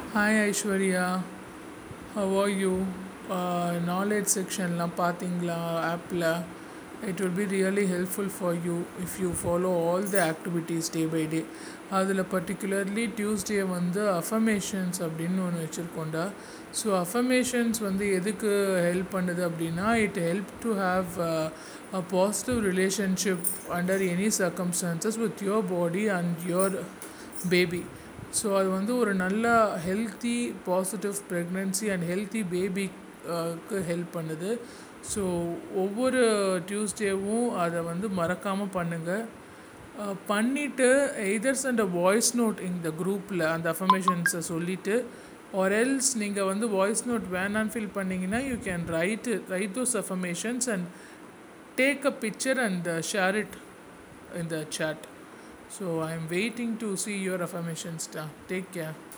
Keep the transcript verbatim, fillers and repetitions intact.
Hi Aishwarya, how are you? Uh, knowledge செக்ஷன்லாம் பார்த்தீங்களா ஆப்பில்? It will be really helpful for you if you follow all the activities day by day. அதில் particularly Tuesday வந்து affirmations அப்படின்னு ஒன்று வச்சுருக்கோண்டா. So affirmations வந்து எதுக்கு help பண்ணுது அப்படின்னா, it help to have a positive relationship under any circumstances with your body and your baby. So அது வந்து ஒரு நல்ல healthy positive pregnancy and healthy பேபிக்கு ஹெல்ப் பண்ணுது. ஸோ ஒவ்வொரு டியூஸ்டேவும் அதை வந்து மறக்காமல் பண்ணுங்கள். பண்ணிவிட்டு either send a voice note இந்த குரூப்பில் அந்த அஃபர்மேஷன்ஸை சொல்லிவிட்டு, ஆர் எல்ஸ் நீங்கள் வந்து வாய்ஸ் நோட் வேணான்னு ஃபீல் பண்ணிங்கன்னா, you can write write those affirmations and take a picture and share it in the chat. So I am waiting to see your affirmations. Take care.